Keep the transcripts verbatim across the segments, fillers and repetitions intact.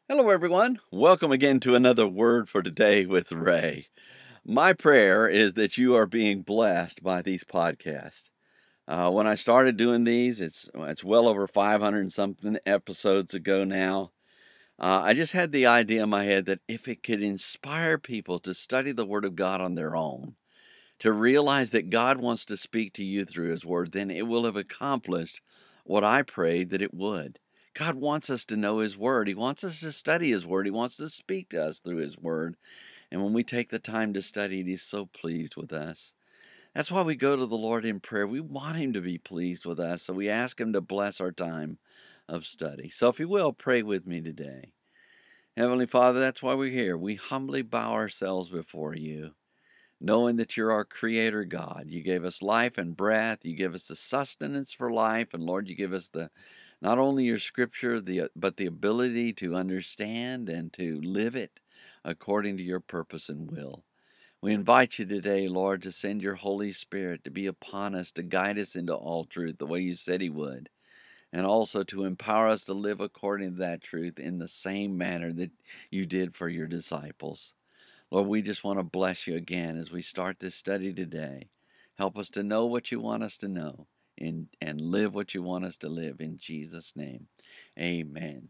Hello, everyone. Welcome again to another Word for Today with Ray. My prayer is that you are being blessed by these podcasts. Uh, when I started doing these, it's it's well over five hundred and something episodes ago now. Uh, I just had the idea in my head that if it could inspire people to study the Word of God on their own, to realize that God wants to speak to you through His Word, then it will have accomplished what I prayed that it would. God wants us to know His Word. He wants us to study His Word. He wants to speak to us through His Word. And when we take the time to study it, He's so pleased with us. That's why we go to the Lord in prayer. We want Him to be pleased with us, so we ask Him to bless our time of study. So if you will, pray with me today. Heavenly Father, that's why we're here. We humbly bow ourselves before You, knowing that You're our Creator God. You gave us life and breath. You give us the sustenance for life. And Lord, You give us the not only Your Scripture, the but the ability to understand and to live it according to Your purpose and will. We invite You today, Lord, to send Your Holy Spirit to be upon us, to guide us into all truth the way You said He would, and also to empower us to live according to that truth in the same manner that You did for Your disciples. Lord, we just want to bless You again as we start this study today. Help us to know what You want us to know and, and live what You want us to live in Jesus' name. Amen.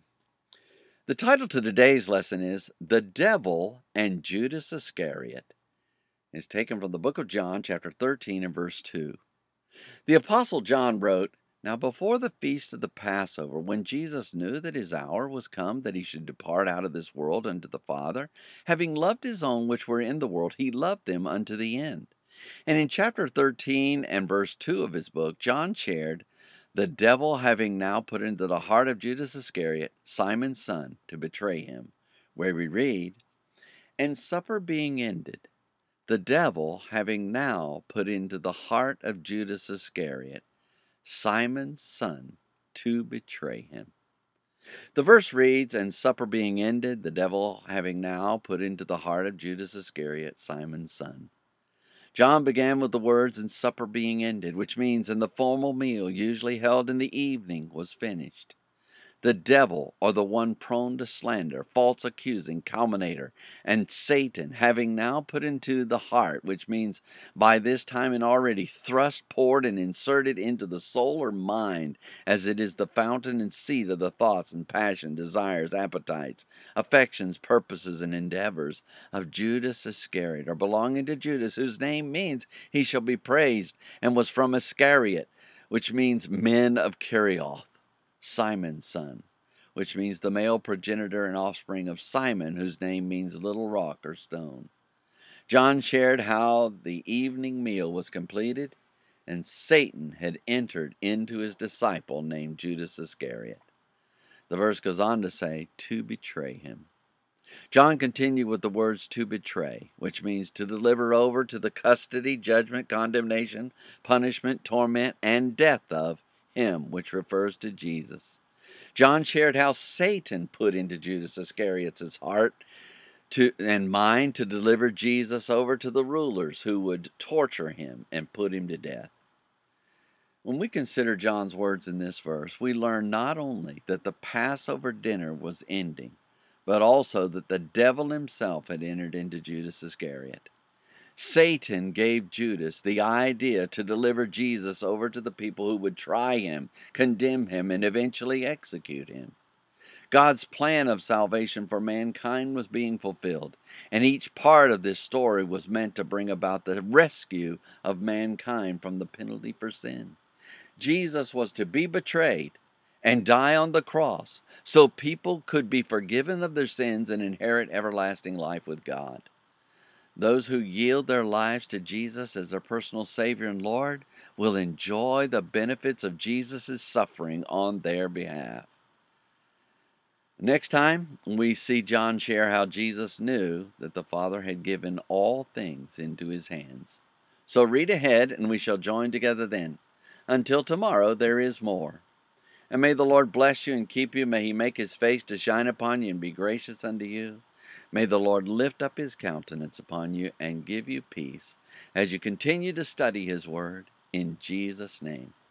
The title to today's lesson is The Devil and Judas Iscariot. It's taken from the book of John, chapter thirteen and verse two. The Apostle John wrote, Now before the feast of the Passover, when Jesus knew that His hour was come that He should depart out of this world unto the Father, having loved His own which were in the world, He loved them unto the end. And in chapter thirteen and verse two of his book, John shared, The devil having now put into the heart of Judas Iscariot, Simon's son, to betray Him, where we read, And supper being ended, the devil having now put into the heart of Judas Iscariot, Simon's son, to betray Him. The verse reads, And supper being ended, the devil having now put into the heart of Judas Iscariot, Simon's son. John began with the words, And supper being ended, which means and the formal meal usually held in the evening was finished. The devil, or the one prone to slander, false accusing, calumniator, and Satan, having now put into the heart, which means by this time and already thrust, poured, and inserted into the soul or mind, as it is the fountain and seat of the thoughts and passion, desires, appetites, affections, purposes, and endeavors of Judas Iscariot, or belonging to Judas, whose name means he shall be praised, and was from Iscariot, which means men of Kerioth, Simon's son, which means the male progenitor and offspring of Simon, whose name means little rock or stone. John shared how the evening meal was completed and Satan had entered into his disciple named Judas Iscariot. The verse goes on to say, to betray him. John continued with the words to betray, which means to deliver over to the custody, judgment, condemnation, punishment, torment, and death of him, which refers to Jesus. John shared how Satan put into Judas Iscariot's heart to, and mind to deliver Jesus over to the rulers who would torture him and put him to death. When we consider John's words in this verse, we learn not only that the Passover dinner was ending, but also that the devil himself had entered into Judas Iscariot. Satan gave Judas the idea to deliver Jesus over to the people who would try him, condemn him, and eventually execute him. God's plan of salvation for mankind was being fulfilled, and each part of this story was meant to bring about the rescue of mankind from the penalty for sin. Jesus was to be betrayed and die on the cross so people could be forgiven of their sins and inherit everlasting life with God. Those who yield their lives to Jesus as their personal Savior and Lord will enjoy the benefits of Jesus' suffering on their behalf. Next time, we see John share how Jesus knew that the Father had given all things into His hands. So read ahead, and we shall join together then. Until tomorrow, there is more. And may the Lord bless you and keep you. May He make His face to shine upon you and be gracious unto you. May the Lord lift up His countenance upon you and give you peace as you continue to study His Word. In Jesus' name,